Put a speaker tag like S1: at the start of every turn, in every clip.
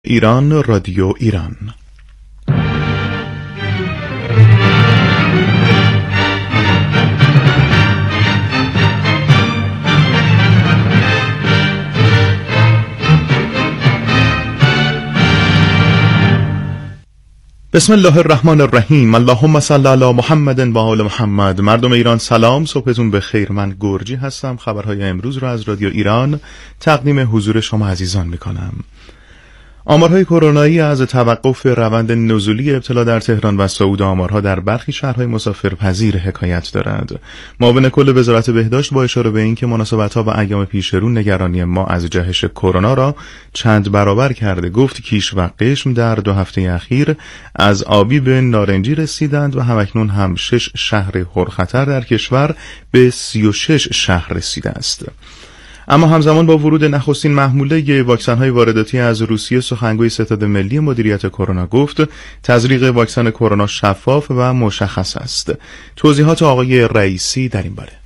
S1: ایران رادیو ایران. بسم الله الرحمن الرحیم. اللهم صل علی محمد و آل محمد. مردم ایران سلام، صبحتون بخیر. من گرجی هستم. خبرهای امروز را از رادیو ایران تقدیم حضور شما عزیزان میکنم. آمارهای کرونایی از توقف روند نزولی ابتلا در تهران و صعود آمارها در برخی شهرهای مسافرپذیر حکایت دارد. معاون کل وزارت بهداشت با اشاره به اینکه مناسبت‌ها و ایام پیشرو نگرانی ما از جهش کرونا را چند برابر کرده، گفت کیش و قشم در 2 هفته اخیر از آبی به نارنجی رسیدند و همکنون هم 6 شهر پرخطر در کشور به 36 شهر رسیده است. اما همزمان با ورود نخستین محموله واکسن‌های وارداتی از روسیه، سخنگوی ستاد ملی مدیریت کرونا گفت تزریق واکسن کرونا شفاف و مشخص است. توضیحات آقای رئیسی در این باره: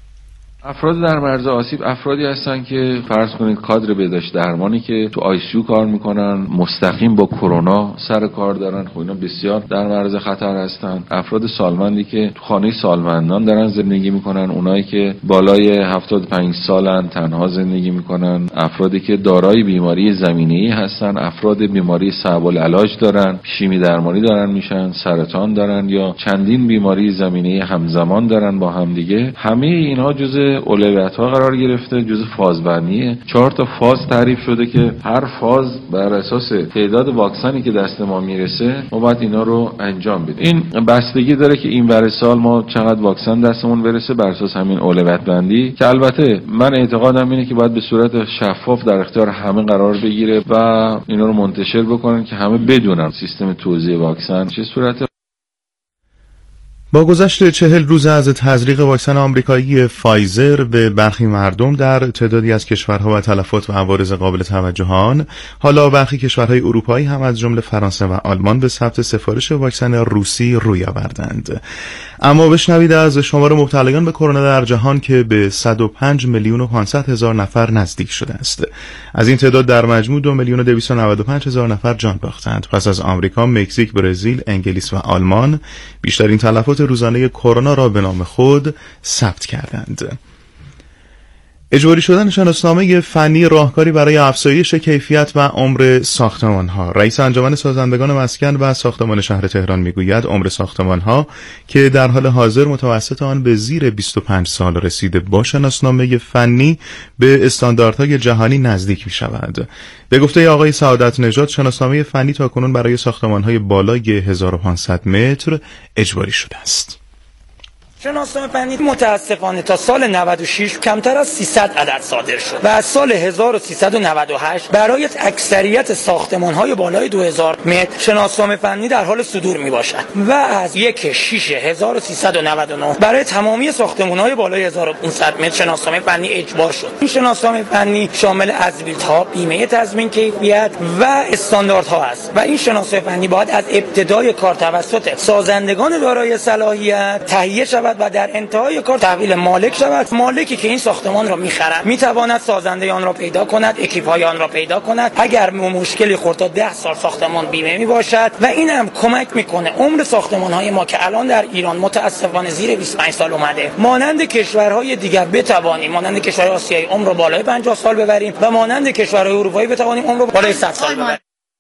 S2: افراد در معرض آسیب افرادی هستن که فرض کنید کادر بهداشت درمانی که تو آیسیو کار میکنن، مستقیم با کرونا سر کار دارن، خب اینا بسیار در معرض خطر هستن. افراد سالمندی که تو خانه سالمندان دارن زندگی میکنن، اونایی که بالای 75 سالن تنها زندگی میکنن، افرادی که دارای بیماری زمینه‌ای هستن، افراد بیماری صعب العلاج دارن، شیمی درمانی دارن میشن، سرطان دارن یا چندین بیماری زمینه‌ای همزمان دارن با هم دیگه. همه اینها جزء اولویت‌ها قرار گرفته، جزء فازبندیه. 4 تا فاز تعریف شده که هر فاز بر اساس تعداد واکسنی که دست ما میرسه ما باید اینا رو انجام بدیم. این بستگی داره که این برای سال ما چقدر واکسن دستمون برسه بر اساس همین اولویت بندی، که البته من اعتقادم اینه که باید به صورت شفاف در اختیار همه قرار بگیره و اینا رو منتشر بکنن که همه بدونن سیستم توزیع واکسن چه صورته.
S1: با گذشت 40 روز از تزریق واکسن آمریکایی فایزر به برخی مردم در تعدادی از کشورها و تلفات و عوارض قابل توجه آن، حالا برخی کشورهای اروپایی هم از جمله فرانسه و آلمان به ثبت سفارش واکسن روسی روی آوردند. اما بشنوید از شمار مبتلایان به کرونا در جهان که به 105,500,000 نفر نزدیک شده است. از این تعداد در مجموع 2,295,000 نفر جان باختند. پس از آمریکا، مکزیک، برزیل، انگلیس و آلمان بیشترین تلفات روزانه کرونا را به نام خود ثبت کردند. اجباری شدن شناسنامه فنی راهکاری برای افزایش کیفیت و عمر ساختمان‌ها. رئیس انجمن سازندگان مسکن و ساختمان شهر تهران میگوید عمر ساختمان‌ها که در حال حاضر متوسط آن به زیر 25 سال رسیده، با شناسنامه فنی به استانداردهای جهانی نزدیک می‌شود. به گفته آقای سعادت نژاد، شناسنامه فنی تاکنون برای ساختمان‌های بالای 1500 متر اجباری شده است.
S3: شناسنامه فنی متاسفانه تا سال 96 کمتر از 300 عدد صادر شد و از سال 1398 برای اکثریت ساختمان‌های بالای 2000 متر شناسنامه فنی در حال صدور میباشد و از 1/6/1399 برای تمامی ساختمان‌های بالای 1500 متر شناسنامه فنی اجبار شد. این شناسنامه فنی شامل ازبیلدها، بیمه تضمین کیفیت و استانداردها است و این شناسنامه فنی باید از ابتدای کار توسط سازندگان دارای صلاحیت تهیه شود و در انتهای کار تحویل مالک شود. مالکی که این ساختمان را می‌خرد می‌تواند سازنده آن را پیدا کند، اکیپ‌های آن را پیدا کند. اگر مشکلی خورد تا 10 سال ساختمان بیمه میباشد و این هم کمک میکنه عمر ساختمان‌های ما که الان در ایران متأسفانه زیر 25 سال اومده، مانند کشورهای دیگر بتوانیم، مانند کشورهای آسیایی عمر را بالای 50 سال ببریم و مانند کشورهای اروپایی بتوانیم عمر را بالای 100 سال ببریم.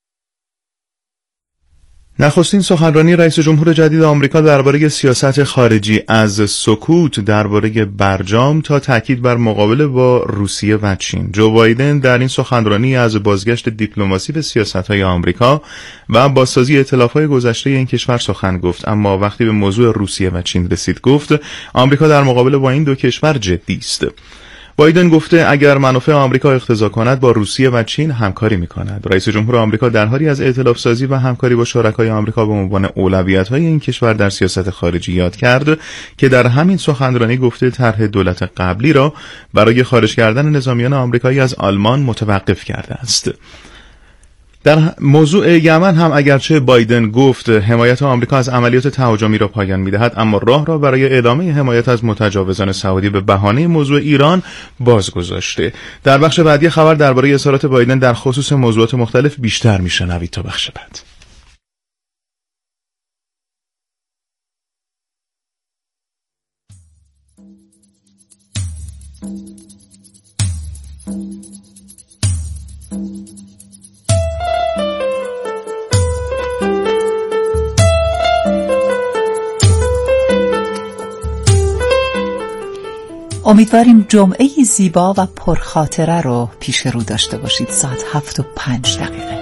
S1: نخستین سخنرانی رئیس جمهور جدید آمریکا درباره سیاست خارجی، از سکوت درباره برجام تا تاکید بر مقابله با روسیه و چین. جو بایدن در این سخنرانی از بازگشت دیپلماسی به سیاست‌های آمریکا و بازسازی ائتلاف‌های گذشته این کشور سخن گفت، اما وقتی به موضوع روسیه و چین رسید گفت آمریکا در مقابله با این دو کشور جدی است. بایدن گفته اگر منافع آمریکا اقتضا کند با روسیه و چین همکاری می‌کند. رئیس جمهور آمریکا در حالی از ائتلاف سازی و همکاری با شرکای آمریکا به عنوان اولویت‌های این کشور در سیاست خارجی یاد کرد که در همین سخنرانی گفته طرح دولت قبلی را برای خارج کردن نظامیان آمریکایی از آلمان متوقف کرده است. در موضوع یمن هم اگرچه بایدن گفت حمایت آمریکا از عملیات تهاجمی را پایان می‌دهد، اما راه را برای ادامه حمایت از متجاوزان سعودی به بهانه موضوع ایران باز گذاشته. در بخش بعدی خبر درباره اظهارات بایدن در خصوص موضوعات مختلف بیشتر می‌شنوید تا بخش بعد.
S4: امیدواریم جمعه زیبا و پرخاطره رو پیش رو داشته باشید. ساعت 7:05.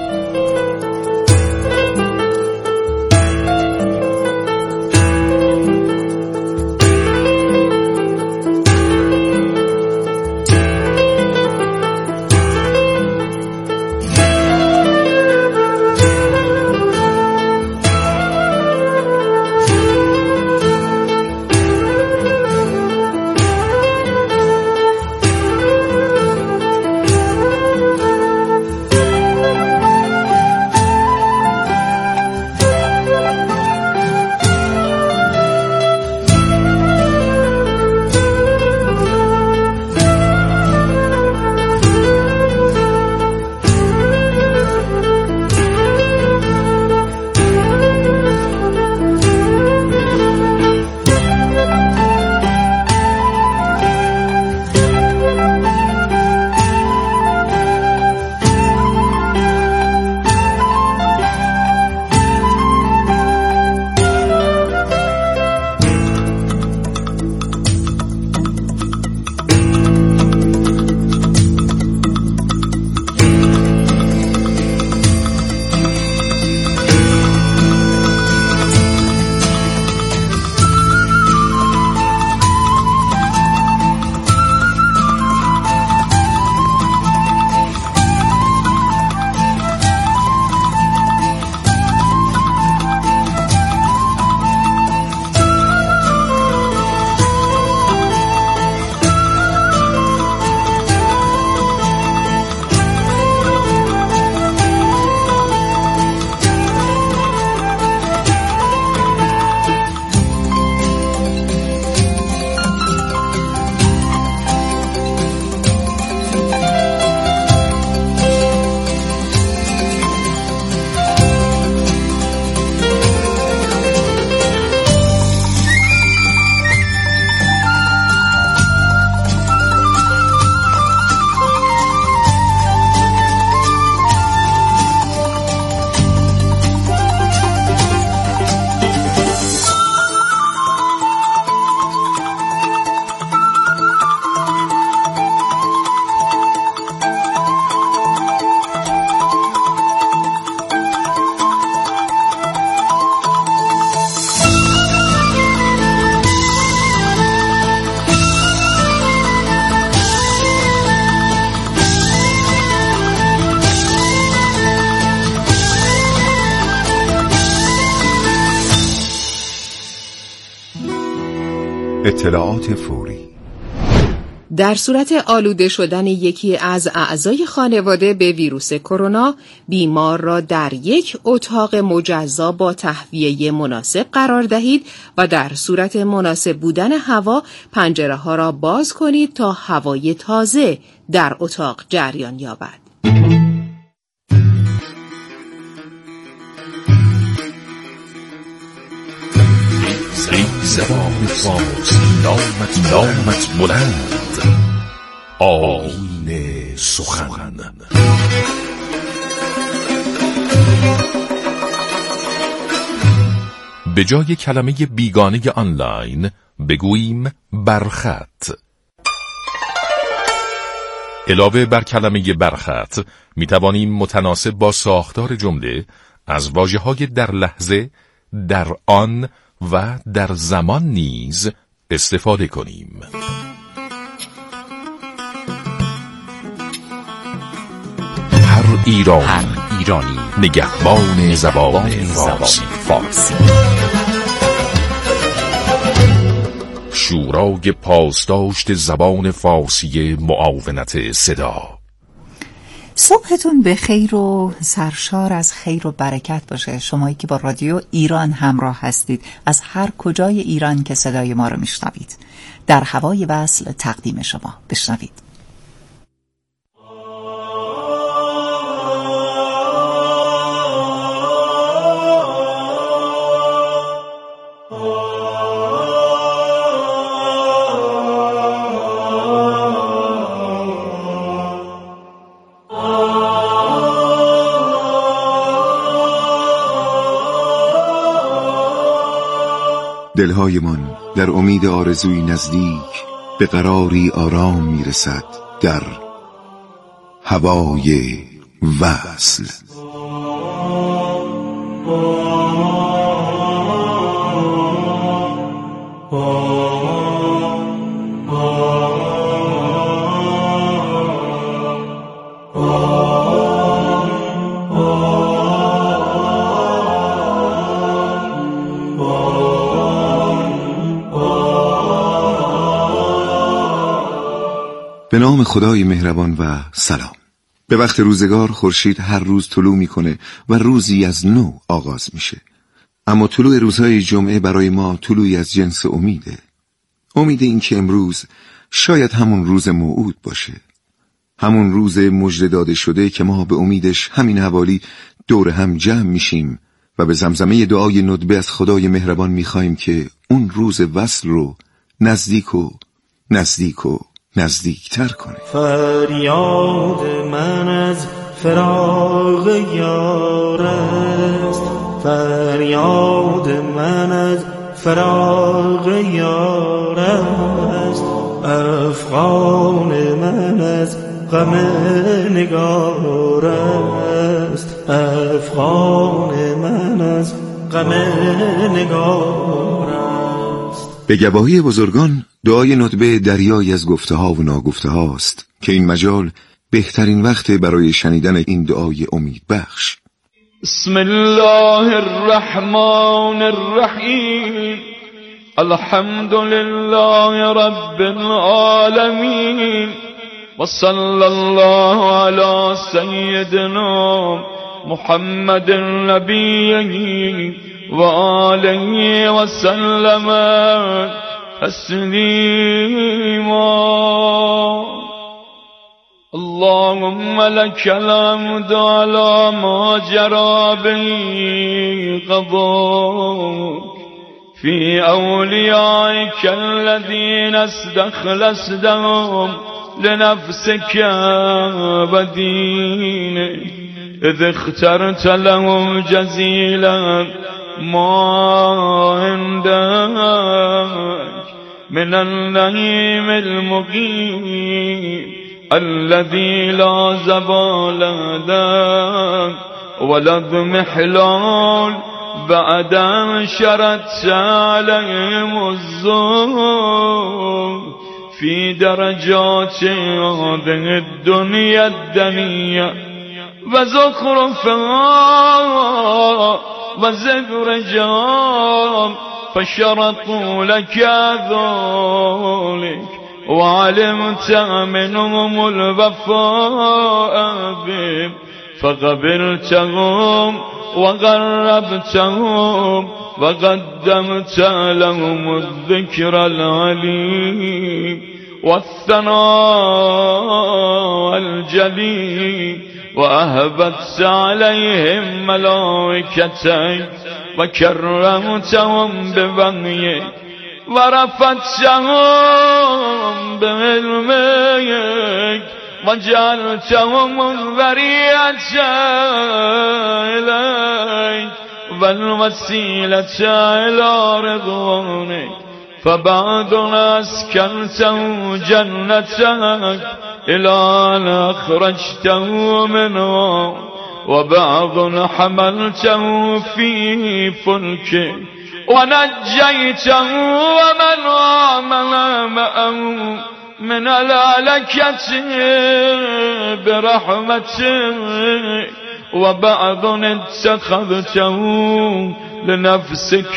S5: اطلاعات فوری.
S6: در صورت آلوده شدن یکی از اعضای خانواده به ویروس کرونا، بیمار را در یک اتاق مجزا با تهویه مناسب قرار دهید و در صورت مناسب بودن هوا پنجره‌ها را باز کنید تا هوای تازه در اتاق جریان یابد.
S5: زبان فارسی نامت بلند، آیین سخن. به جای کلمه بیگانه آنلاین بگوییم برخط. علاوه بر کلمه برخط می توانیم متناسب با ساختار جمله از واژه‌های در لحظه، در آن و در زمان نیز استفاده کنیم. هر ایرانی نگهبان زبان فارسی. شورای پاسداشت زبان فارسی معاونت صدا.
S4: صبحتون به خیر و سرشار از خیر و برکت باشه. شمایی که با رادیو ایران همراه هستید، از هر کجای ایران که صدای ما رو میشنوید، در هوای وصل تقدیم شما بشنوید.
S7: دلهایمان در امید آرزوی نزدیک به قراری آرام میرسد در هوای وصل. به نام خدای مهربان و سلام. به وقت روزگار خورشید هر روز طلوع میکنه و روزی از نو آغاز میشه. اما طلوع روزهای جمعه برای ما طلوعی از جنس امیده. امید این که امروز شاید همون روز موعود باشه. همون روز مژده داده شده که ما به امیدش همین حوالی دور هم جمع میشیم و به زمزمه دعای ندبه از خدای مهربان میخوایم که اون روز وصل رو نزدیک و نزدیکتر کنه.
S8: فریاد من از فراق یار است، فریاد من از فراق یار است، افغان من از غم نگار است، افغان من از غم نگار است.
S7: به گواهی بزرگان دعای ندبه دریایی از گفته ها و ناگفته هاست که این مجال بهترین وقت برای شنیدن این دعای امید بخش.
S9: بسم الله الرحمن الرحیم، الحمد لله رب العالمین و صلی الله علی سیدنا محمد النبی و آله و سلم تسلیما. اللهم لك الحمد على ما جرى به قضاءك في أوليائك الذين استخلصتهم لنفسك ودينك إذ اخترت لهم جزيلا ما عندك من النعيم المقيم الذي لا زوال له ولا اضمحلال بعد أن شردت عليهم الظلم في درجات هذه الدنيا الدنيا وزخرفها وزخرجها فشرطوا لك ذلك وعلمت منهم الوفاء بهم فقبلتهم وقربتهم وقدمت لهم الذكر العليم والثناء الجليل وأهبت عليهم ملائكتك وكرمتهم بوحيك ورفعتهم بعلمك وجعلتهم الذرية إليك والوسيلة إلى رضوانك فبعد أسكنته جنتك إلى أن أخرجته منها وبعض حملته في فلكك ونجيته ومن آمن معه من الهلكة برحمتك وبعض اتخذته لنفسك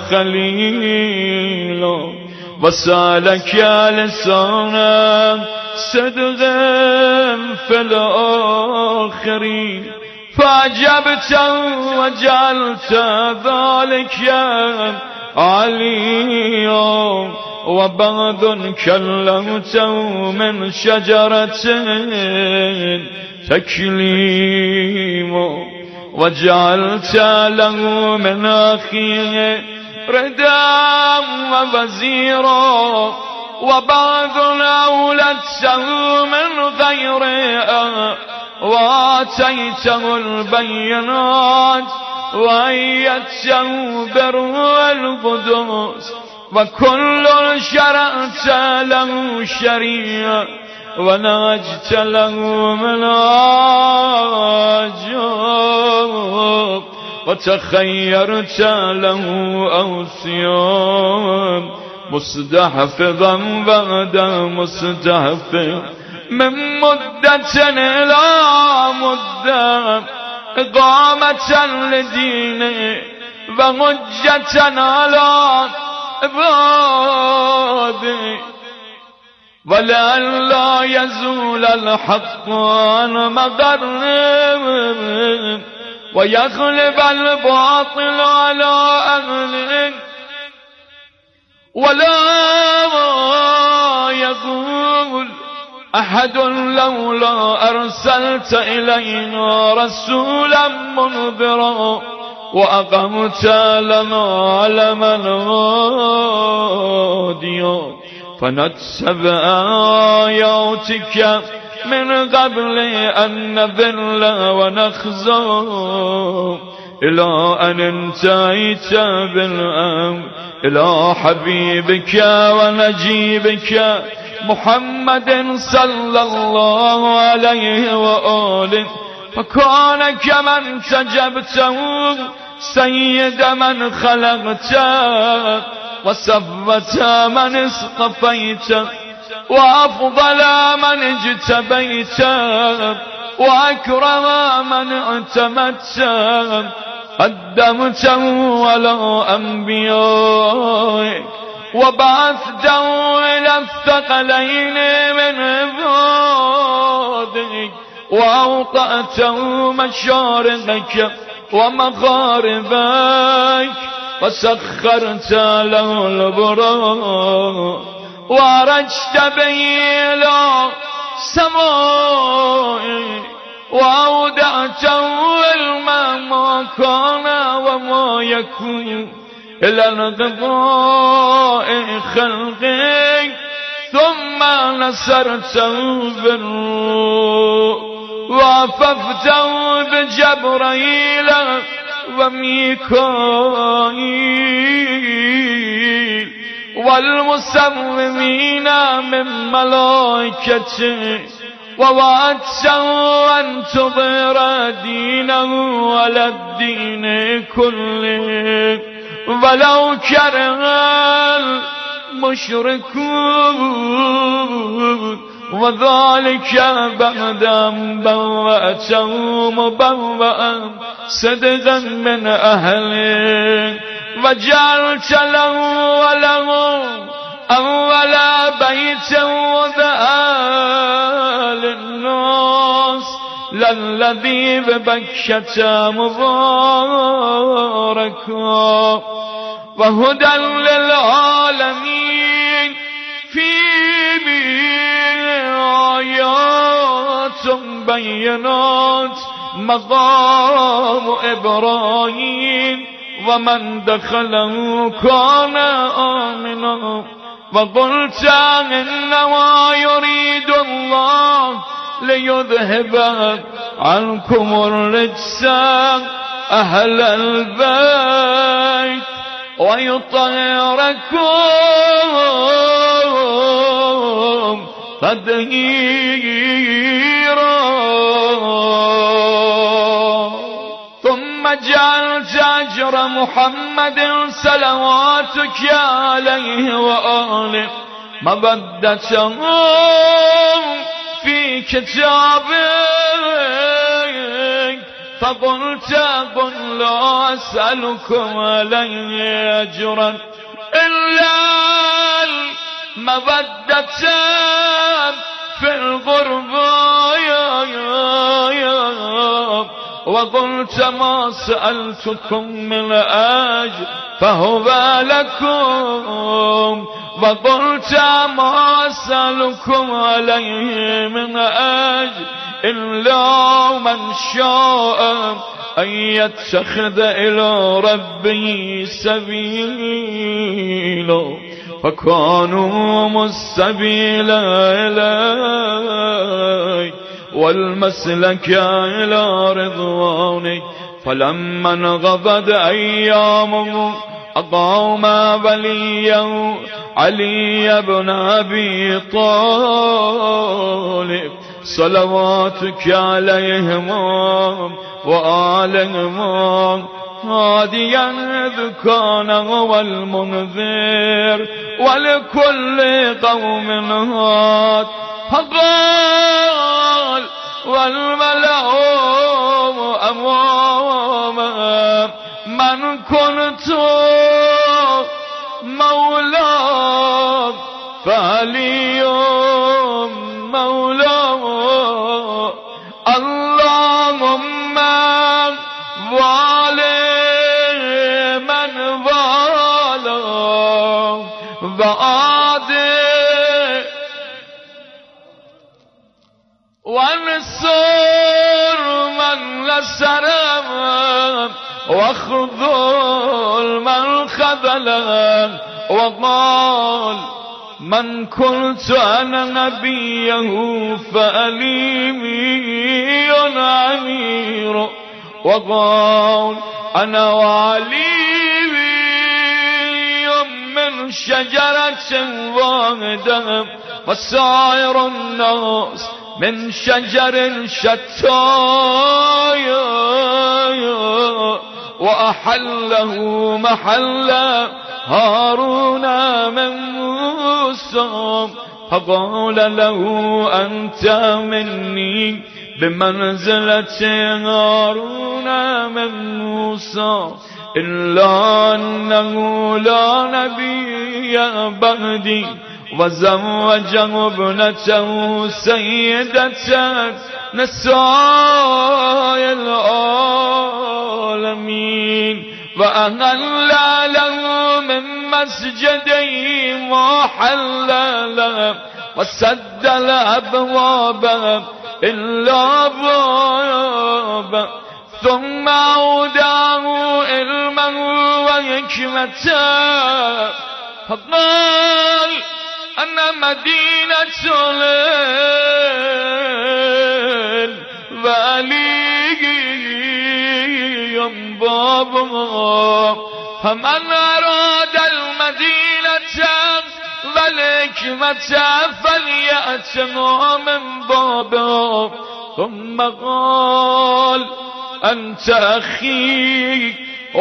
S9: خليلا وسالك لسانا صدق في الآخرين فعجبت وجعلت ذلك عليا وبعض كلمته من شجرة تكليما وجعلت له من أخيه ردا ووزيرا وبعض أولدته من غيره وآتيته البينات وأيدته بالروح القدس وكل شرعت له شريعة ونهجت له منهجا وتخيرت له أوصيا مستحفظا بعد مستحفظ من مدة إلى مدة إقامة لدينه وحجة على عباده ولئلا يزول الحق عن مضره ويغلب الباطل على أهله ولا يقول أحد لولا أرسلت إلينا رسولا منذرا وأقمت لنا علما هاديا فنتبع آياتك من قبل أن نذل ونخزى إلى أن انتهيت بالأمر إلى حبيبك ونجيبك محمد صلى الله عليه وآله فكان كمن تجبته سيد من خلقته وصفت من اصطفيت وأفضل من اجتبيت وأكرم من اعتمدت قدمته على أنبيائك وبعثته إلى الثقلين من عبادك وأوطأته مشارقك ومغاربك وسخرت له البراق وعرجت به إلى سمائك وأودعته علما ما كان وما يكون إلى انقضاء خلقك ثم نصرته بالروح وعففته بجبرائيل وميكائيل والمسومين من ملائكته ووعدته أن تظهر دينه على الدين كله ولو كره المشركون وذلك بعد أن بوأته مبوأا صدقا من أهله وجعلت له وله أول بيت وضع للناس للذي ببكة مباركا وهدى للعالمين فيه آيات بينات مقام إبراهيم ومن دخله كان آمنا وقلت إنما يريد الله ليذهب عنكم الرجس أهل البيت ويطهركم تطهيرا ثم جعلت أجر محمد صلواتك عليه وآله مودة في كتابك فقلت قل لا أسألكم عليه أجرا إلا المودة في الغربة وقلت ما سألتكم من أجر فهو لكم وقلت ما أسألكم عليه من أجر إلا من شاء أن يتخذ إلى ربه سبيلا فكانوا السبيل إليه والمسلك إلى رضوانك فلما انقضت أيامه أقام وليا علي بن أبي طالب صلواتك عليهم وآلهم هاديا إذ كان هو المنذر ولكل قوم هاد فقال والملأ أمامه من كنت مولاه فعلي مولاه اللهم والي من والاه وعادي وانصر من نصره واخذل من خذله وقال من كنت أنا نبيه فأليمي أمير وقال أنا وعلي من شجرة واحدة وسائر الناس من شجر شتى وأحله محل هارون من موسى فقال له أنت مني بمنزلة هارون من موسى إلا أنه لا نبي بعدي وزوجه ابنته سيدة نساء العالمين وأهل له من مسجده ما حل له وسد الأبواب إلا بابا ثم أوداه علما وحكمة فقال أنا مدينة الولي بابها فمن أراد المدينة والحكمة فليأتنا من بابها ثم قال أنت أخي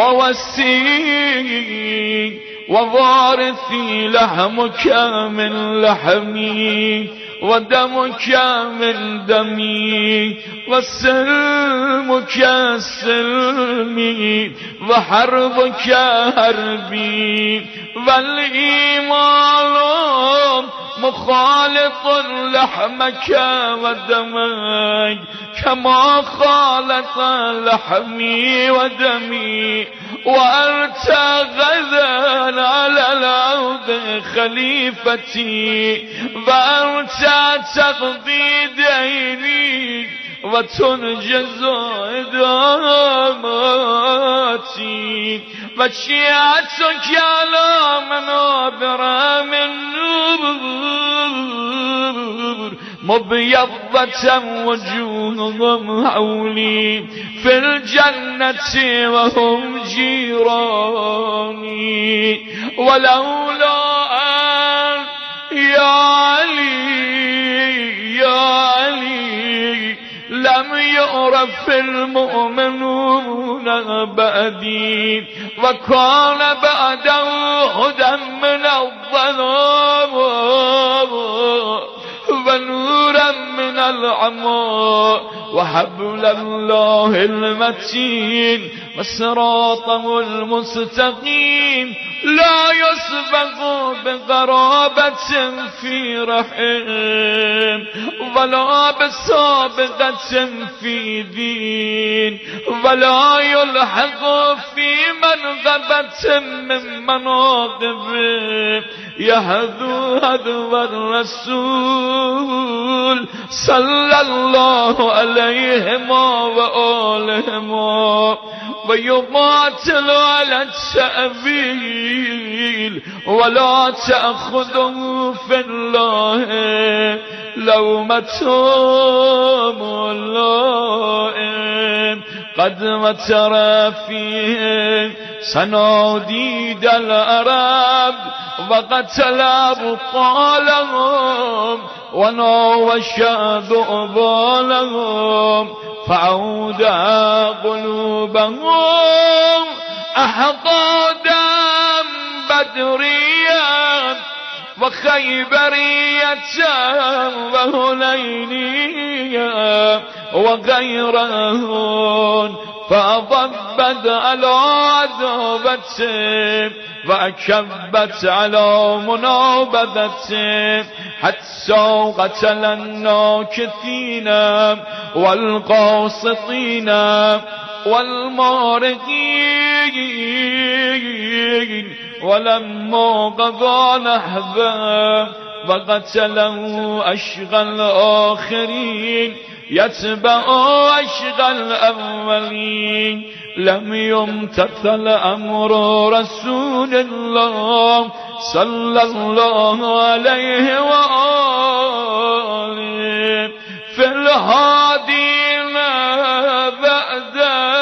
S9: ووسيي ووارثي لحمك من لحمي ودمك من دمي وسلمك سلمي وحربك حربي والإيمان مخالط لحمك ودمك كما خالط لحمي ودمي وأنت غدا على الأرض خليفتي وأنت تقضي ديني وتنجز إداماتي وشيعتك على منابر من نور مبيضة وجوههم حولي في الجنة وهم جيراني ولولا أن يا علي لم يعرف المؤمنون بعدي وكان بعده هدى من الظلام ونورا من العمى وحبل الله المتين وصراطه المستقيم لا يسبق بقرابة في رحم ولا بسابقة في دين ولا يلحق في منقبة من مناقبه يهدو هدو الرسول صلى الله عليهما وآلهما ويقاتل على التأويل ولا تأخذه في الله لومة ملائم قد وتر فيه صناديد العرب وقتل أبطالهم وناوش ذؤبالهم فعود قلوبهم أحقادا بدريا وخيبرية وهنينية وغيرهن فأضبت على عدوته وأكبت على منابذته حتى قتل الناكثين والقاسطين والمارقين ولما قضى نحبه وقتله أشقى الآخرين يتبع أشقى الأولين لم يمتثل أمر رسول الله صلى الله عليه وآله في الهادين بعد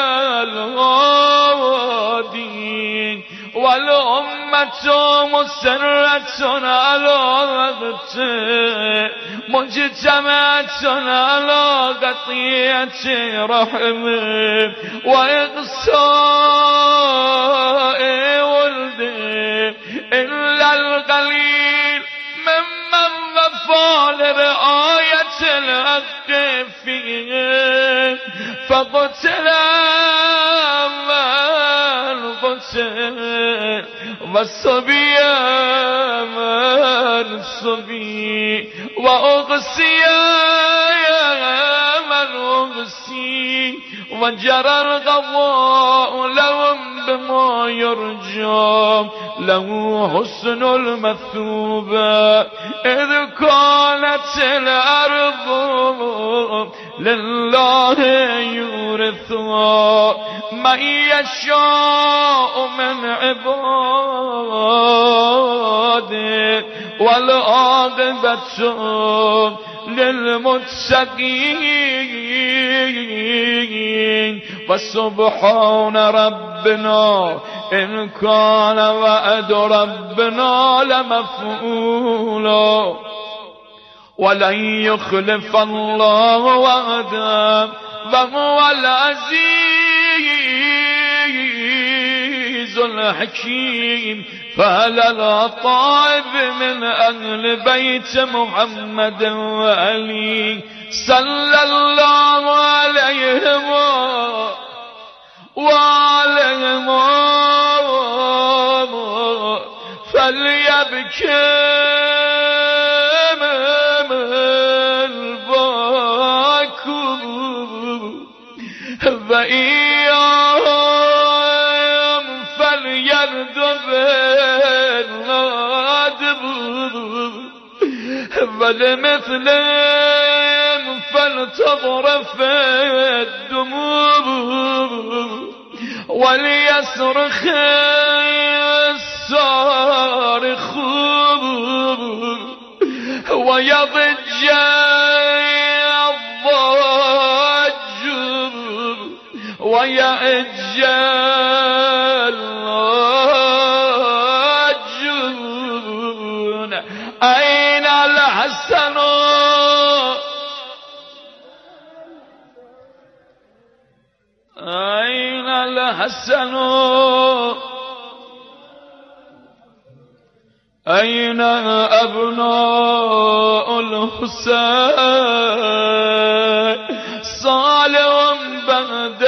S9: الهادين والأمة مسرة على وقته مجتمعة على قطيعة رحمه وإقصاء ولده إلا القليل ممن وفى لرعاية الحق فيه فقتل القتل والصبي من الصبي وأغسي من أغسي وجرى القضاء لهم بما يرجى له حسن المثوبة إذ كانت الأرض لله يورثها من يشاء من عباده والعاقبة للمتقين وسبحان ربنا إن كان وعد ربنا لمفعولا ولن يخلف الله وعده وهو العزيز الحكيم فهل الطائب من أهل بيت محمد وعلي صلى الله عليه وآلهم فليبكي وإياهم فليردب النادب ولمثلهم فلتضرف الدموع وليصرخ الصارخون ويضج ويأج اللاجون أين الحسن أين الحسن أين أبناء الحسين صالح بعد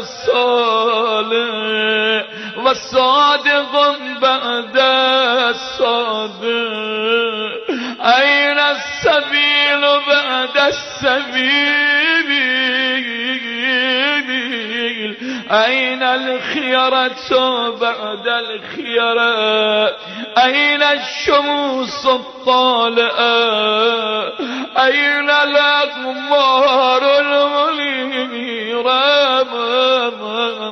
S9: صالح وصادق بعد صادق أين السبيل بعد السبيل أين الخيرة بعد الخيرة أين الشموس الطالئة أين الأقمار المنيرة